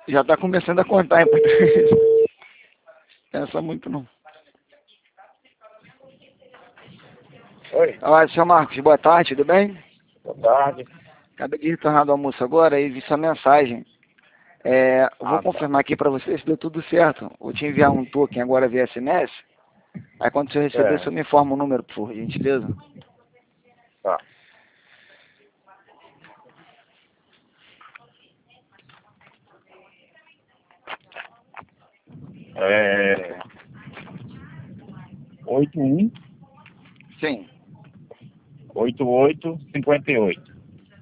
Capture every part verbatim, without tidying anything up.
Já tá começando a contar, hein? Pensa muito não. Oi, Olá, seu Marcos, boa tarde, tudo bem? boa tarde. Acabei de retornar do almoço agora e vi sua mensagem. É, eu vou Ah, tá. confirmar aqui para você se deu tudo certo. Vou te enviar um token agora via S M S. Aí quando você receber, É, você me informa o número, por gentileza. tá. É, oito um Sim. oito oito cinquenta e oito.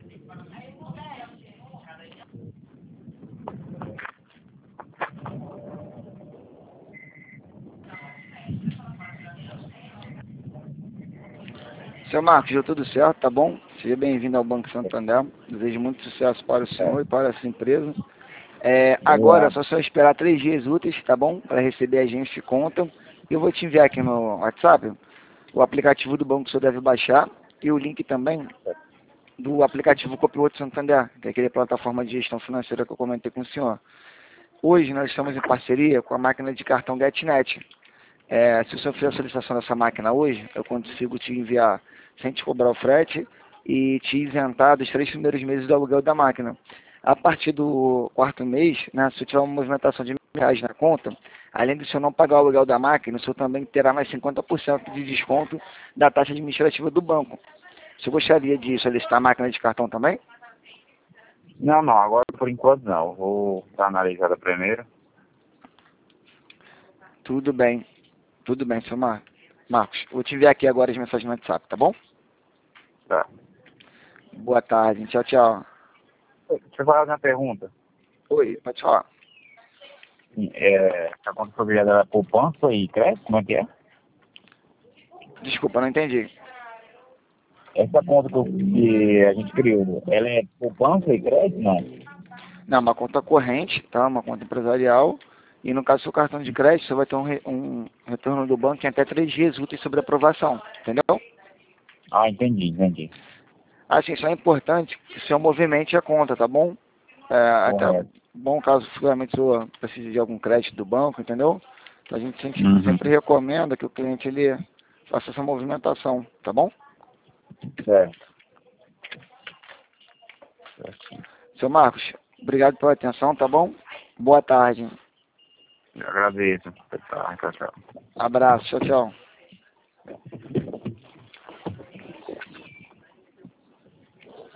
Seu Marcos, deu tudo certo, tá bom? Seja bem-vindo ao Banco Santander. Desejo muito sucesso para o senhor É, e para essa empresa. É, agora é obrigado. só só esperar três dias úteis, tá bom? Para receber a gente de conta. Eu vou te enviar aqui no WhatsApp o aplicativo do banco que o senhor deve baixar e o link também do aplicativo Copiloto Santander, que é aquele plataforma de gestão financeira que eu comentei com o senhor. Hoje nós estamos em parceria com a máquina de cartão GetNet. É, se o senhor fizer a solicitação dessa máquina hoje, eu consigo te enviar sem te cobrar o frete e te isentar dos três primeiros meses do aluguel da máquina. A partir do quarto mês, né, se eu tiver uma movimentação de mil reais na conta, além do senhor não pagar o aluguel da máquina, o senhor também terá mais cinquenta por cento de desconto da taxa administrativa do banco. Você gostaria de solicitar a máquina de cartão também? Não, não, agora por enquanto não. Vou dar uma analisada primeiro. Tudo bem, tudo bem, seu Mar Marcos. Vou te enviar aqui agora as mensagens no WhatsApp, tá bom? Tá. Boa tarde, tchau, tchau. Deixa eu fazer uma pergunta. Oi, pode falar. É, a conta foi criada poupança e crédito? Como é que é? Desculpa, não entendi. Essa conta que eu- que a gente criou, ela é poupança e crédito? Não. Não, uma conta corrente, tá? Uma conta empresarial. E no caso do seu cartão de crédito, você vai ter um, re- um retorno do banco em até três dias úteis sobre aprovação, entendeu? Ah, entendi, entendi. Assim, só é importante que o senhor movimente a conta, tá bom? É, até Correto. bom caso futuramente o senhor precise de algum crédito do banco, entendeu? Então, a gente sempre, Uhum. sempre recomenda que o cliente ele faça essa movimentação, tá bom? Certo. Seu Marcos, obrigado pela atenção, tá bom? Boa tarde. Eu agradeço. Tá, tchau, tchau. Abraço, tchau, tchau.